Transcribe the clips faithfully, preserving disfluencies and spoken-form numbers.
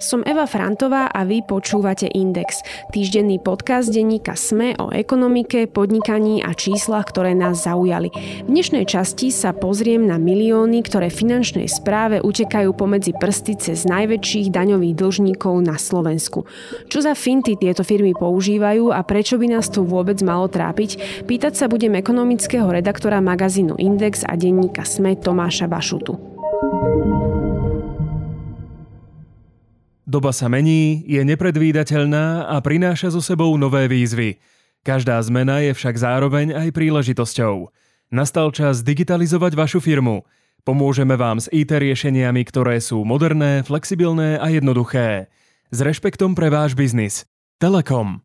Som Eva Frantová a vy počúvate Index, týždenný podcast denníka SME o ekonomike, podnikaní a číslach, ktoré nás zaujali. V dnešnej časti sa pozriem na milióny, ktoré finančnej správe utekajú pomedzi prsty cez najväčších daňových dlžníkov na Slovensku. Čo za finty tieto firmy používajú a prečo by nás to vôbec malo trápiť? Pýtať sa budem ekonomického redaktora magazínu Index a denníka SME Tomáša Vašutu. Doba sa mení, je nepredvídateľná a prináša so sebou nové výzvy. Každá zmena je však zároveň aj príležitosťou. Nastal čas digitalizovať vašu firmu. Pomôžeme vám s í té riešeniami, ktoré sú moderné, flexibilné a jednoduché. S rešpektom pre váš biznis. Telekom.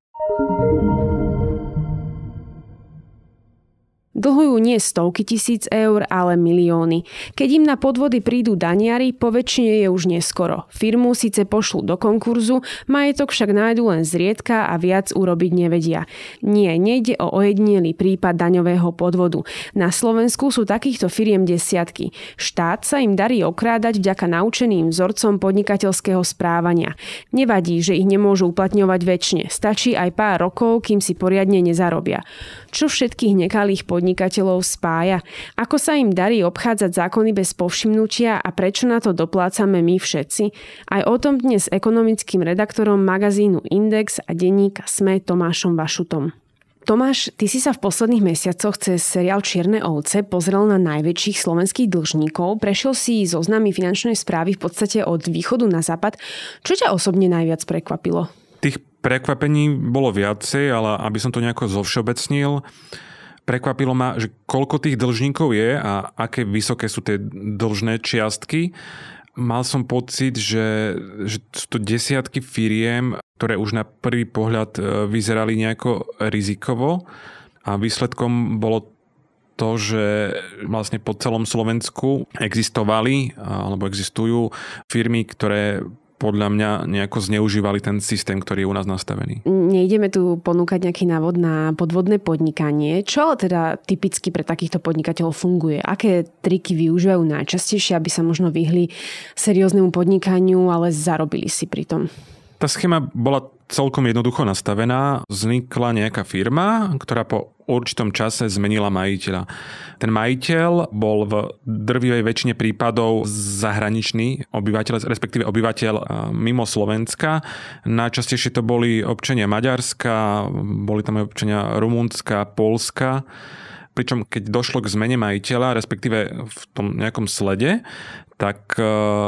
Dlhujú nie stovky tisíc eur, ale milióny. Keď im na podvody prídu daniari, poväčšine je už neskoro. Firmu síce pošlú do konkurzu, majetok však nájdu len zriedka a viac urobiť nevedia. Nie, nejde o ojedinelý prípad daňového podvodu. Na Slovensku sú takýchto firiem desiatky. Štát sa im darí okrádať vďaka naučeným vzorcom podnikateľského správania. Nevadí, že ich nemôžu uplatňovať večne. Stačí aj pár rokov, kým si poriadne nezarobia. Čo všetkých nekalých podnikateľov spája? Ako sa im darí obchádzať zákony bez povšimnutia a prečo na to doplácame my všetci? Aj o tom dnes s ekonomickým redaktorom magazínu Index a denníka SME Tomášom Vašutom. Tomáš, ty si sa v posledných mesiacoch cez seriál Čierne ovce pozrel na najväčších slovenských dlžníkov, prešiel si zoznamy finančnej správy v podstate od východu na západ. Čo ťa osobne najviac prekvapilo? Tých prekvapení bolo viacej, ale aby som to nejako zovšeobecnil, prekvapilo ma, že koľko tých dlžníkov je a aké vysoké sú tie dlžné čiastky. Mal som pocit, že, že sú to desiatky firiem, ktoré už na prvý pohľad vyzerali nejako rizikovo a výsledkom bolo to, že vlastne po celom Slovensku existovali alebo existujú firmy, ktoré podľa mňa nejako zneužívali ten systém, ktorý je u nás nastavený. Nejdeme tu ponúkať nejaký návod na podvodné podnikanie. Čo ale teda typicky pre takýchto podnikateľov funguje? Aké triky využívajú najčastejšie, aby sa možno vyhli serióznemu podnikaniu, ale zarobili si pri tom? Tá schéma bola celkom jednoducho nastavená. Vznikla nejaká firma, ktorá po určitom čase zmenila majiteľa. Ten majiteľ bol v drvivej väčšine prípadov zahraničný obyvateľ, respektíve obyvateľ mimo Slovenska. Najčastejšie to boli občania Maďarska, boli tam aj občania Rumunska, Poľska. Pričom keď došlo k zmene majiteľa, respektíve v tom nejakom slede, tak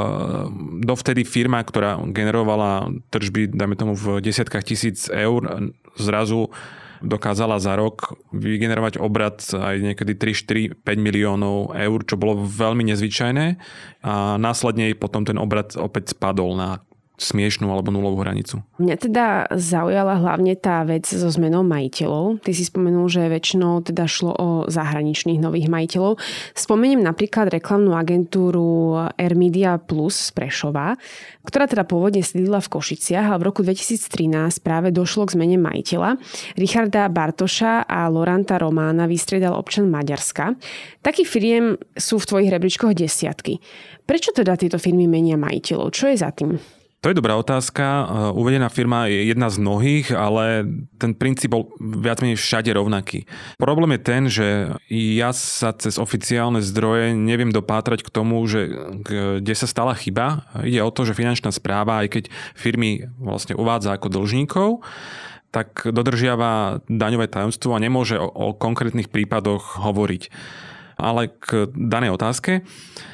dovtedy firma, ktorá generovala tržby, dajme tomu v desiatkách tisíc eur, zrazu dokázala za rok vygenerovať obrat aj niekedy tri, štyri, päť miliónov eur, čo bolo veľmi nezvyčajné. A následne potom ten obrat opäť spadol na smiešnú alebo nulovú hranicu. Mňa teda zaujala hlavne tá vec so zmenou majiteľov. Ty si spomenul, že väčšinou teda šlo o zahraničných nových majiteľov. Spomeniem napríklad reklamnú agentúru Air Media Plus z Prešova, ktorá teda pôvodne sídlila v Košiciach, ale v roku dvetisíctrinásť práve došlo k zmene majiteľa. Richarda Bartoša a Loranta Romána vystriedal občan Maďarska. Takých firiem sú v tvojich rebríčkoch desiatky. Prečo teda tieto firmy menia majiteľov? Čo je za tým? To je dobrá otázka. Uvedená firma je jedna z mnohých, ale ten princíp bol viac menej všade rovnaký. Problém je ten, že ja sa cez oficiálne zdroje neviem dopátrať k tomu, že kde sa stala chyba. Ide o to, že finančná správa, aj keď firmy vlastne uvádza ako dlžníkov, tak dodržiava daňové tajomstvo a nemôže o, o konkrétnych prípadoch hovoriť. Ale k danej otázke.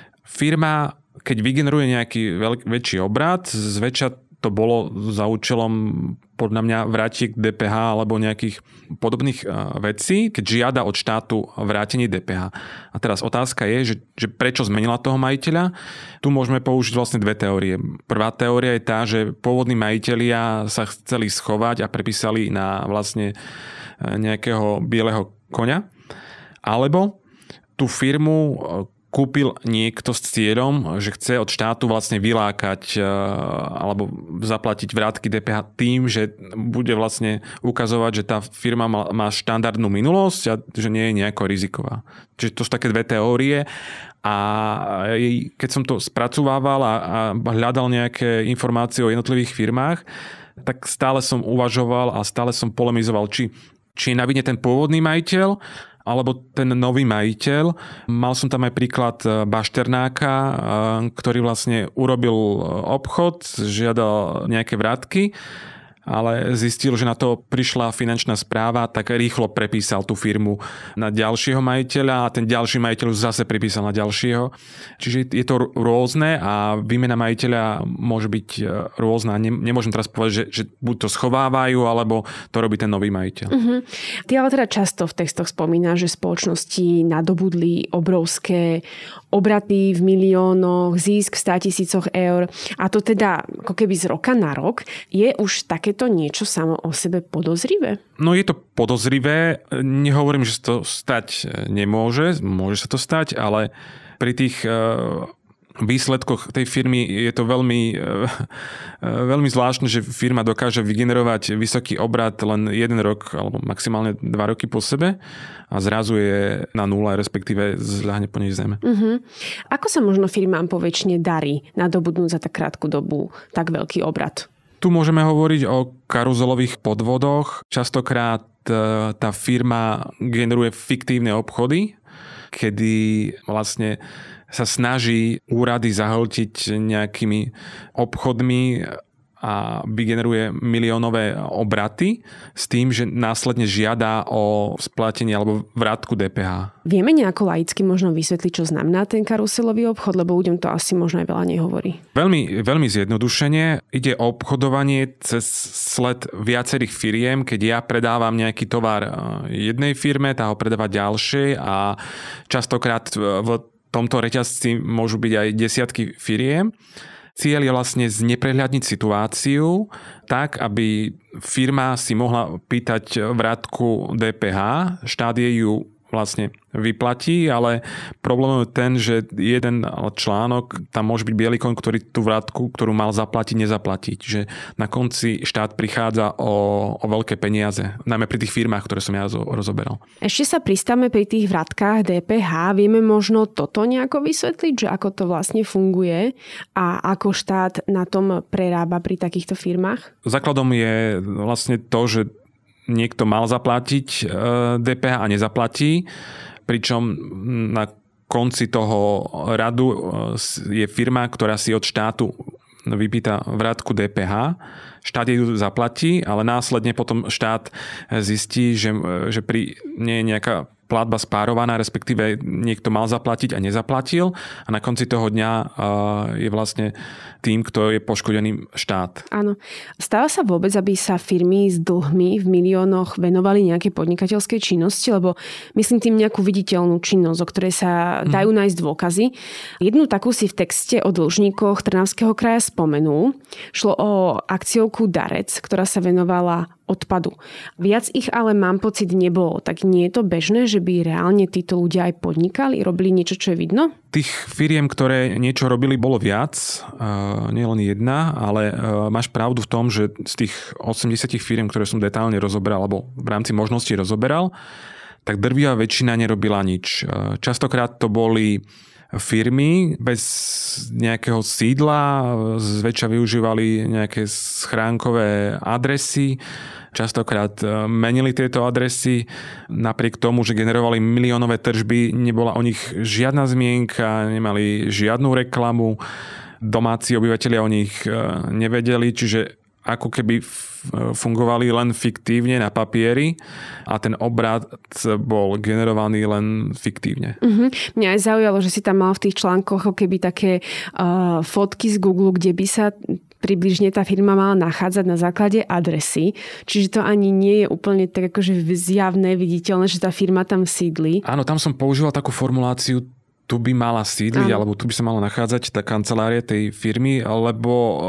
Firma, keď vygeneruje nejaký veľk, väčší obrat, zväčša to bolo za účelom podľa mňa vrátiť k dé pé há alebo nejakých podobných vecí, keď žiada od štátu vrátenie dé pé há. A teraz otázka je, že, že prečo zmenila toho majiteľa? Tu môžeme použiť vlastne dve teórie. Prvá teória je tá, že pôvodní majitelia sa chceli schovať a prepísali na vlastne nejakého bieleho koňa. Alebo tú firmu kúpil niekto s cieľom, že chce od štátu vlastne vylákať alebo zaplatiť vrátky dé pé há tým, že bude vlastne ukazovať, že tá firma má štandardnú minulosť a že nie je nejako riziková. Čiže to sú také dve teórie a keď som to spracovával a hľadal nejaké informácie o jednotlivých firmách, tak stále som uvažoval a stále som polemizoval, či, či je na vine ten pôvodný majiteľ, alebo ten nový majiteľ. Mal som tam aj príklad Bašternáka, ktorý vlastne urobil obchod, žiadal nejaké vrátky, ale zistil, že na to prišla finančná správa, tak rýchlo prepísal tú firmu na ďalšieho majiteľa a ten ďalší majiteľ zase prepísal na ďalšieho. Čiže je to rôzne a výmena majiteľa môže byť rôzna. Nemôžem teraz povedať, že, že buď to schovávajú, alebo to robí ten nový majiteľ. Uh-huh. Ty ale teda často v textoch spomínaš, že spoločnosti nadobudli obrovské obraty v miliónoch, zisk v státisícoch eur. A to teda ako keby z roka na rok. Je už takéto niečo samo o sebe podozrivé? No je to podozrivé. Nehovorím, že sa to stať nemôže. Môže sa to stať, ale pri tých výsledkoch tej firmy je to veľmi, veľmi zvláštne, že firma dokáže vygenerovať vysoký obrat len jeden rok alebo maximálne dva roky po sebe a zrazu je na nule, respektíve zľahne po nej zeme. Uh-huh. Ako sa možno firmám poväčšine darí nadobudnúť za tak krátku dobu tak veľký obrat? Tu môžeme hovoriť o karuzelových podvodoch. Častokrát tá firma generuje fiktívne obchody, kedy vlastne sa snaží úrady zahltiť nejakými obchodmi a vygeneruje miliónové obraty s tým, že následne žiada o splatenie alebo vrátku dé pé há. Vieme nejako laicky možno vysvetliť, čo znamená ten karuselový obchod, lebo ľuďom to asi možno aj veľa nehovorí. Veľmi, veľmi zjednodušene ide o obchodovanie cez sled viacerých firiem, keď ja predávam nejaký tovar jednej firme, tá ho predáva ďalšej a častokrát v tomto reťazci môžu byť aj desiatky firiem. Cieľ je vlastne zneprehľadniť situáciu tak, aby firma si mohla pýtať vrátku dé pé há. Štát jej ju vlastne vyplatí, ale problém je ten, že jeden článok, tam môže byť biely koň, ktorý tú vrátku, ktorú mal zaplatiť, nezaplatí. Čiže na konci štát prichádza o, o veľké peniaze, najmä pri tých firmách, ktoré som ja rozoberal. Ešte sa pristáme pri tých vrátkach dé pé há. Vieme možno toto nejako vysvetliť, že ako to vlastne funguje a ako štát na tom prerába pri takýchto firmách? Základom je vlastne to, že niekto mal zaplatiť dé pé há a nezaplatí, pričom na konci toho radu je firma, ktorá si od štátu vypýta vrátku dé pé há. Štát ju zaplatí, ale následne potom štát zistí, že, že pri, nie je nejaká platba spárovaná, respektíve niekto mal zaplatiť a nezaplatil a na konci toho dňa je vlastne tým, kto je poškodený štát. Áno. Stáva sa vôbec, aby sa firmy s dlhmi v miliónoch venovali nejakej podnikateľskej činnosti, lebo myslím tým nejakú viditeľnú činnosť, o ktorej sa dajú nájsť dôkazy. Jednu takú si v texte o dlžníkoch Trnavského kraja spomenul. Šlo o akciovku Darec, ktorá sa venovala odpadu. Viac ich ale mám pocit nebolo. Tak nie je to bežné, že by reálne títo ľudia aj podnikali, robili niečo, čo je vidno? Tých firiem, ktoré niečo robili, bolo viac. Uh, nie len jedna, ale uh, máš pravdu v tom, že z tých osemdesiat firiem, ktoré som detálne rozoberal, alebo v rámci možností rozoberal, tak drvivá väčšina nerobila nič. Uh, častokrát to boli firmy bez nejakého sídla, zväčša využívali nejaké schránkové adresy, častokrát menili tieto adresy, napriek tomu, že generovali miliónové tržby, nebola o nich žiadna zmienka, nemali žiadnu reklamu, domáci obyvatelia o nich nevedeli, čiže ako keby fungovali len fiktívne na papieri a ten obrat bol generovaný len fiktívne. Uh-huh. Mňa aj zaujalo, že si tam mal v tých článkoch ako keby také uh, fotky z Google, kde by sa približne tá firma mala nachádzať na základe adresy. Čiže to ani nie je úplne tak akože zjavné, viditeľné, že tá firma tam sídli. Áno, tam som používal takú formuláciu, tu by mala sídliť, alebo tu by sa mala nachádzať tá kancelária tej firmy, lebo uh,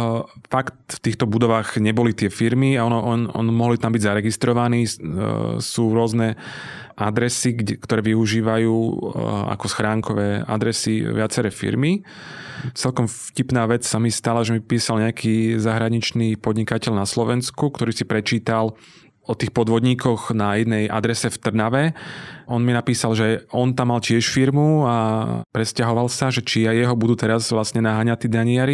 fakt v týchto budovách neboli tie firmy a ono, on, on mohli tam byť zaregistrovaní, uh, sú rôzne adresy, kde, ktoré využívajú ako schránkové adresy viaceré firmy. Celkom vtipná vec sa mi stala, že mi písal nejaký zahraničný podnikateľ na Slovensku, ktorý si prečítal o tých podvodníkoch na jednej adrese v Trnave. On mi napísal, že on tam mal tiež firmu a presťahoval sa, že či aj jeho budú teraz vlastne naháňať tí daniari.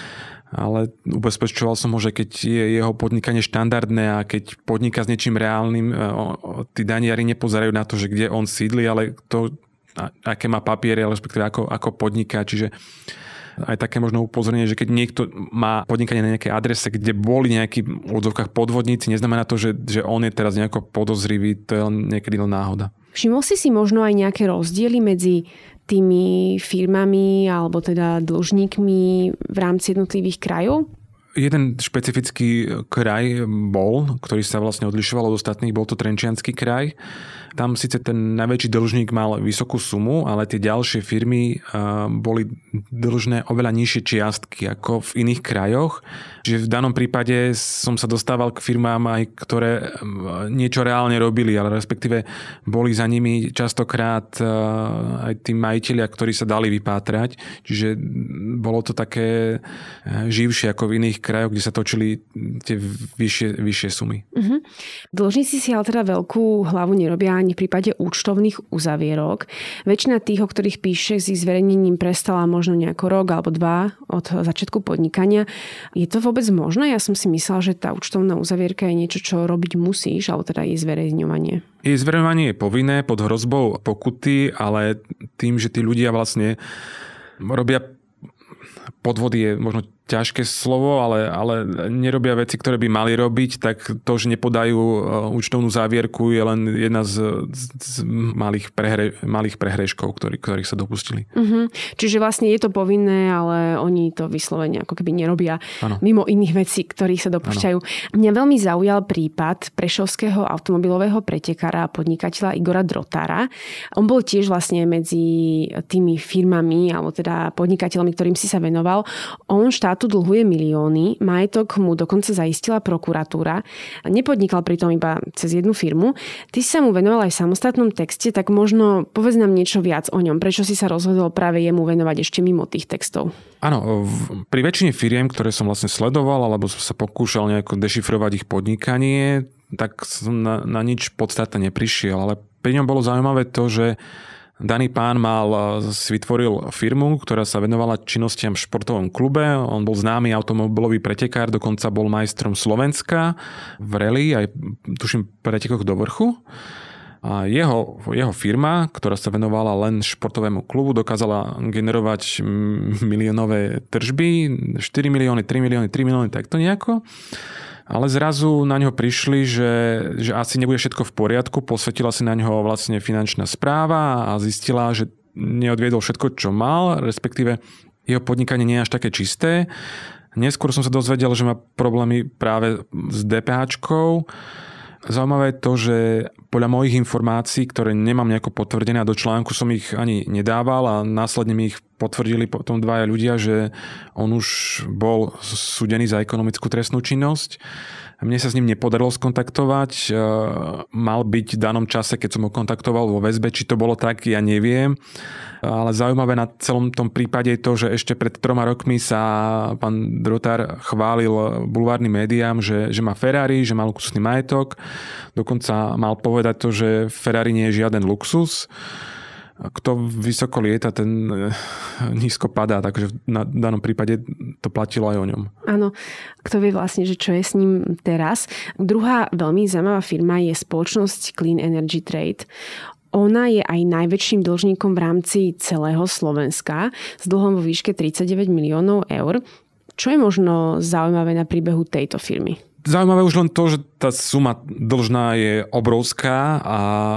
Ale ubezpečoval som ho, že keď je jeho podnikanie štandardné a keď podniká s niečím reálnym, tí daniari nepozerajú na to, že kde on sídli, ale to, aké má papiere, respektíve ako, ako podniká. Čiže aj také možno upozornenie, že keď niekto má podnikanie na nejakej adrese, kde boli nejakí v odzovkách podvodníci, neznamená to, že, že on je teraz nejako podozrivý, to je len niekedy len náhoda. Všimol si si možno aj nejaké rozdiely medzi tými firmami alebo teda dlžníkmi v rámci jednotlivých krajov? Jeden špecifický kraj bol, ktorý sa vlastne odlišoval od ostatných, bol to Trenčiansky kraj. Tam síce ten najväčší dlžník mal vysokú sumu, ale tie ďalšie firmy boli dlžné oveľa nižšie čiastky ako v iných krajoch. Čiže v danom prípade som sa dostával k firmám aj, ktoré niečo reálne robili, ale respektíve boli za nimi častokrát aj tí majitelia, ktorí sa dali vypátrať. Čiže bolo to také živšie ako v iných krajoch, kde sa točili tie vyššie, vyššie sumy. Uh-huh. Dlžníci si ale teda veľkú hlavu nerobia ani v prípade účtovných uzavierok. Väčšina tých, o ktorých píše, s ich zverejnením prestala možno nejako rok alebo dva od začiatku podnikania. Je to vôbec možné? Ja som si myslela, že tá účtovná uzavierka je niečo, čo robiť musíš, alebo teda je zverejňovanie. Jej zverejňovanie je povinné pod hrozbou pokuty, ale tým, že tí ľudia vlastne robia podvody je možno ťažké slovo, ale, ale nerobia veci, ktoré by mali robiť, tak to, že nepodajú účtovnú závierku, je len jedna z, z malých, prehre, malých prehreškov, ktorý, ktorých sa dopustili. Uh-huh. Čiže vlastne je to povinné, ale oni to vyslovene ako keby nerobia ano. Mimo iných vecí, ktorých sa dopúšťajú. Ano. Mňa veľmi zaujal prípad prešovského automobilového pretekára a podnikateľa Igora Drotára. On bol tiež vlastne medzi tými firmami, alebo teda podnikateľmi, ktorým si sa venoval. On štátu dlhuje milióny, majetok mu dokonca zaistila prokuratúra. Nepodnikal pritom iba cez jednu firmu. Ty si sa mu venoval aj v samostatnom texte, tak možno povedz nám niečo viac o ňom. Prečo si sa rozhodol práve jemu venovať ešte mimo tých textov? Áno, pri väčšine firiem, ktoré som vlastne sledoval, alebo som sa pokúšal nejako dešifrovať ich podnikanie, tak som na, na nič podstatné neprišiel. Ale pri ňom bolo zaujímavé to, že daný pán mal, si vytvoril firmu, ktorá sa venovala činnostiam v športovom klube. On bol známy automobilový pretekár, dokonca bol majstrom Slovenska v rally, aj tuším pretekoch do vrchu. A jeho, jeho firma, ktorá sa venovala len športovému klubu, dokázala generovať miliónové tržby, štyri milióny, tri milióny, tri milióny, takto nejako. Ale zrazu na ňo prišli, že, že asi nebude všetko v poriadku. Posvetila si na ňo vlastne finančná správa a zistila, že neodviedol všetko, čo mal, respektíve jeho podnikanie nie je až také čisté. Neskôr som sa dozvedel, že má problémy práve s DPHčkou. Zaujímavé je to, že podľa mojich informácií, ktoré nemám nejako potvrdené a do článku som ich ani nedával a následne mi ich potvrdili potom dvaja ľudia, že on už bol súdený za ekonomickú trestnú činnosť. Mne sa s ním nepodarilo skontaktovať. Mal byť v danom čase, keď som ho kontaktoval vo väzbe. Či to bolo tak, ja neviem. Ale zaujímavé na celom tom prípade je to, že ešte pred troma rokmi sa pán Drotár chválil bulvárnym médiám, že, že má Ferrari, že má luxusný majetok. Dokonca mal povedať to, že Ferrari nie je žiaden luxus. Kto vysoko lieta, ten nízko padá, takže na danom prípade to platilo aj o ňom. Áno, kto vie vlastne, že čo je s ním teraz. Druhá veľmi zaujímavá firma je spoločnosť Clean Energy Trade. Ona je aj najväčším dlžníkom v rámci celého Slovenska s dlhom vo výške tridsaťdeväť miliónov eur. Čo je možno zaujímavé na príbehu tejto firmy? Zaujímavé už len to, že tá suma dlžná je obrovská a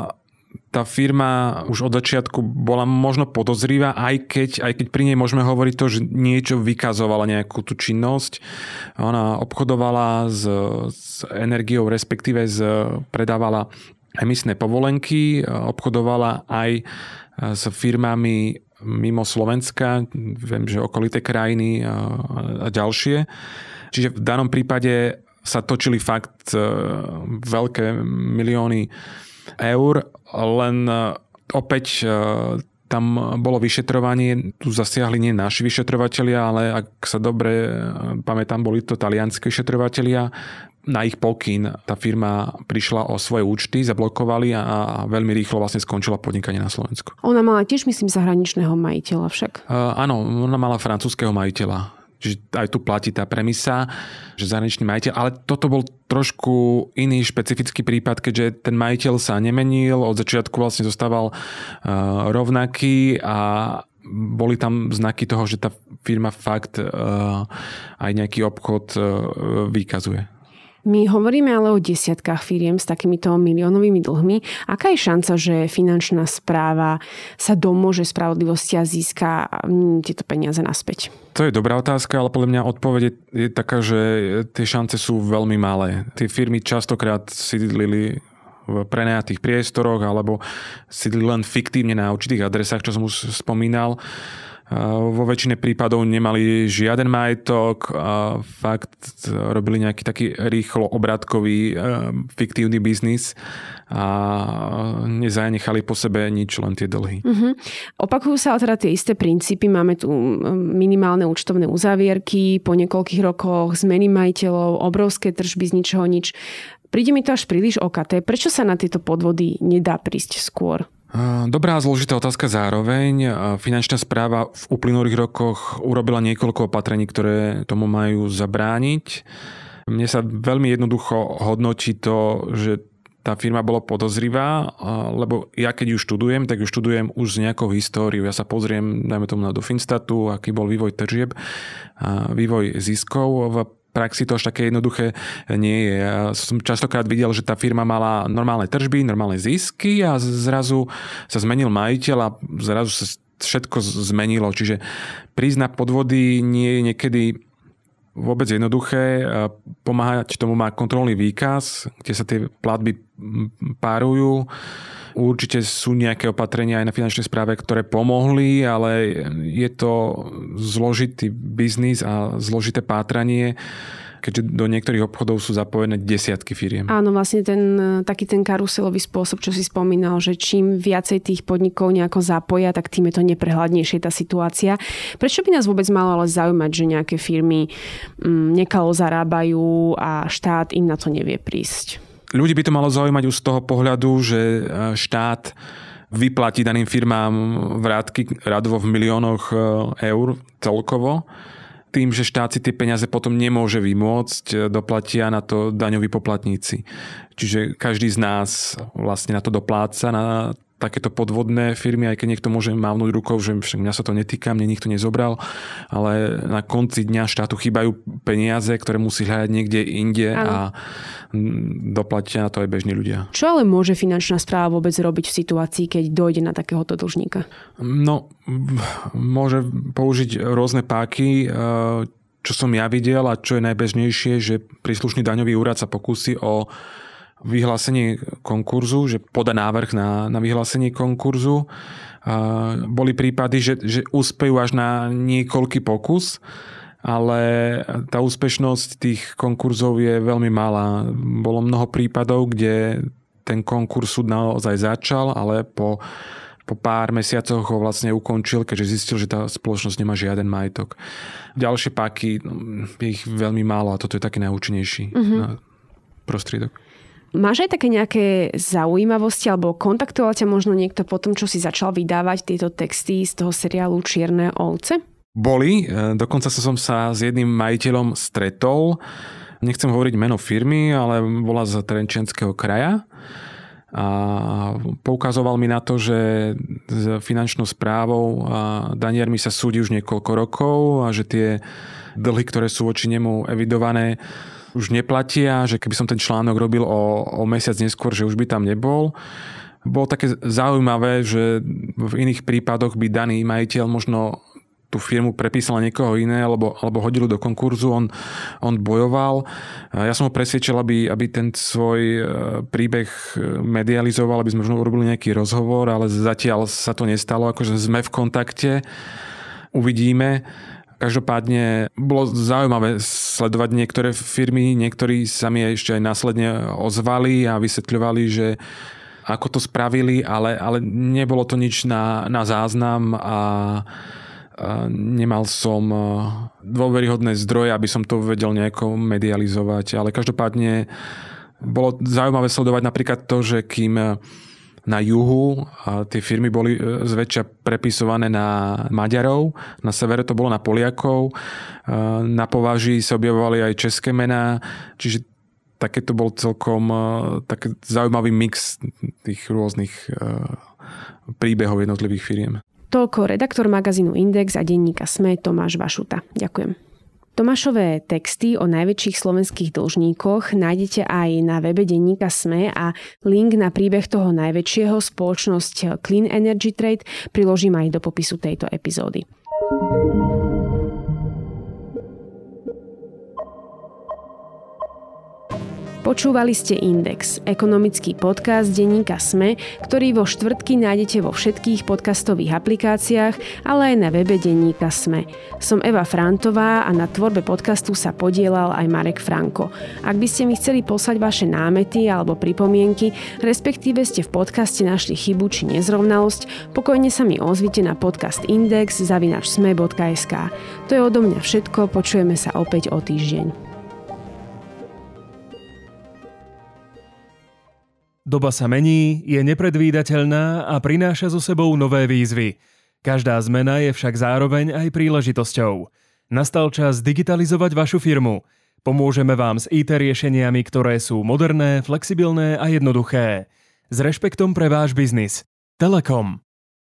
tá firma už od začiatku bola možno podozrivá, aj keď, aj keď pri nej môžeme hovoriť to, že niečo vykazovala nejakú tú činnosť. Ona obchodovala s, s energiou, respektíve z, predávala emisné povolenky, obchodovala aj s firmami mimo Slovenska, viem, že okolité krajiny a, a ďalšie. Čiže v danom prípade sa točili fakt veľké milióny eur, len opäť tam bolo vyšetrovanie, tu zasiahli nie naši vyšetrovatelia, ale ak sa dobre pamätám, boli to talianski vyšetrovatelia. Na ich pokyn tá firma prišla o svoje účty, zablokovali a veľmi rýchlo vlastne skončila podnikanie na Slovensku. Ona mala tiež, myslím, zahraničného majiteľa však. Uh, áno, ona mala francúzskeho majiteľa. Čiže aj tu platí tá premisa, že zahraničný majiteľ, ale toto bol trošku iný špecifický prípad, keďže ten majiteľ sa nemenil, od začiatku vlastne zostával uh, rovnaký a boli tam znaky toho, že tá firma fakt uh, aj nejaký obchod uh, vykazuje. My hovoríme ale o desiatkách firiem s takýmito miliónovými dlhmi. Aká je šanca, že finančná správa sa domôže spravodlivosti a získa tieto peniaze naspäť? To je dobrá otázka, ale podľa mňa odpoveď je taká, že tie šance sú veľmi malé. Tie firmy častokrát sídlili v prenajatých priestoroch alebo sídlili len fiktívne na určitých adresách, čo som už spomínal. Vo väčšine prípadov nemali žiaden majetok a fakt robili nejaký taký rýchlo obratkový fiktívny biznis a nezanechali po sebe nič, len tie dlhy. Uh-huh. Opakujú sa teda tie isté princípy. Máme tu minimálne účtovné uzávierky, po niekoľkých rokoch zmeny majiteľov, obrovské tržby z ničoho nič. Príde mi to až príliš okaté. Prečo sa na tieto podvody nedá prísť skôr? Dobrá a zložitá otázka zároveň. Finančná správa v uplynulých rokoch urobila niekoľko opatrení, ktoré tomu majú zabrániť. Mne sa veľmi jednoducho hodnotí to, že tá firma bola podozrivá, lebo ja keď ju študujem, tak ju študujem už s nejakou históriou. Ja sa pozriem, dajme tomu na do Finstatu, aký bol vývoj tržieb, vývoj ziskov. V praxi to až také jednoduché nie je. Ja som častokrát videl, že tá firma mala normálne tržby, normálne zisky a zrazu sa zmenil majiteľ a zrazu sa všetko zmenilo. Čiže prísť na podvody nie je niekedy vôbec jednoduché. Pomáhať tomu má kontrolný výkaz, kde sa tie platby párujú. Určite sú nejaké opatrenia aj na finančnej správe, ktoré pomohli, ale je to zložitý biznis a zložité pátranie, keďže do niektorých obchodov sú zapojené desiatky firiem. Áno, vlastne ten taký ten karuselový spôsob, čo si spomínal, že čím viacej tých podnikov nejako zapoja, tak tým je to neprehľadnejšie tá situácia. Prečo by nás vôbec malo ale zaujímať, že nejaké firmy nekalo zarábajú a štát im na to nevie prísť? Ľudí by to malo zaujímať už z toho pohľadu, že štát vyplatí daným firmám vrátky radovo v miliónoch eur celkovo. Tým, že štát si tie peniaze potom nemôže vymôcť, doplatia na to daňoví poplatníci. Čiže každý z nás vlastne na to dopláca, na takéto podvodné firmy, aj keď niekto môže mávnuť rukou, že však mňa sa to netýka, mne nikto nezobral, ale na konci dňa štátu chýbajú peniaze, ktoré musí hľadať niekde inde a doplatia na to aj bežní ľudia. Čo ale môže finančná správa vôbec robiť v situácii, keď dojde na takéhoto dlžníka? No, môže použiť rôzne páky, čo som ja videl a čo je najbežnejšie, že príslušný daňový úrad sa pokúsi o vyhlásenie konkurzu, že podá návrh na, na vyhlásenie konkurzu. Uh, boli prípady, že, že úspejú až na niekoľký pokus, ale tá úspešnosť tých konkurzov je veľmi malá. Bolo mnoho prípadov, kde ten konkurs súd naozaj začal, ale po, po pár mesiacoch ho vlastne ukončil, keďže zistil, že tá spoločnosť nemá žiaden majetok. Ďalšie páky, je ich veľmi málo a toto je taký najúčinnejší mm-hmm. prostriedok. Máš aj také nejaké zaujímavosti alebo kontaktoval ťa možno niekto po tom, čo si začal vydávať tieto texty z toho seriálu Čierne ovce? Boli. Dokonca som sa s jedným majiteľom stretol. Nechcem hovoriť meno firmy, ale bola z Trenčianskeho kraja. A poukazoval mi na to, že s finančnou správou a daniermi sa súdi už niekoľko rokov a že tie dlhy, ktoré sú voči nemu evidované, už neplatia, že keby som ten článok robil o, o mesiac neskôr, že už by tam nebol. Bolo také zaujímavé, že v iných prípadoch by daný majiteľ možno tú firmu prepísal na niekoho iné alebo, alebo hodil do konkurzu, on, on bojoval. Ja som ho presvedčil, aby, aby ten svoj príbeh medializoval, aby sme možno urobili nejaký rozhovor, ale zatiaľ sa to nestalo, akože sme v kontakte. Uvidíme. Každopádne bolo zaujímavé sledovať niektoré firmy, niektorí sa mi ešte aj následne ozvali a vysvetľovali, že ako to spravili, ale, ale nebolo to nič na, na záznam a nemal som dôveryhodné zdroje, aby som to vedel nejako medializovať. Ale každopádne bolo zaujímavé sledovať napríklad to, že kým na juhu tie firmy boli zväčša prepisované na Maďarov, na severe to bolo na Poliakov, na považí sa objavovali aj české mená, čiže také to bol celkom taký zaujímavý mix tých rôznych príbehov jednotlivých firiem. Toľko redaktor magazínu Index a denníka SME Tomáš Vašuta. Ďakujem. Tomášové texty o najväčších slovenských dlžníkoch nájdete aj na webe denníka SME a link na príbeh toho najväčšieho, spoločnosť Clean Energy Trade, priložím aj do popisu tejto epizódy. Počúvali ste Index, ekonomický podcast denníka SME, ktorý vo štvrtky nájdete vo všetkých podcastových aplikáciách, ale aj na webe denníka SME. Som Eva Frantová a na tvorbe podcastu sa podielal aj Marek Franko. Ak by ste mi chceli poslať vaše námety alebo pripomienky, respektíve ste v podcaste našli chybu či nezrovnalosť, pokojne sa mi ozvite na podcast index zavináč sme bodka es ká. To je odo mňa všetko, počujeme sa opäť o týždeň. Doba sa mení, je nepredvídateľná a prináša so sebou nové výzvy. Každá zmena je však zároveň aj príležitosťou. Nastal čas digitalizovať vašu firmu. Pomôžeme vám s í té riešeniami, ktoré sú moderné, flexibilné a jednoduché. S rešpektom pre váš biznis. Telekom.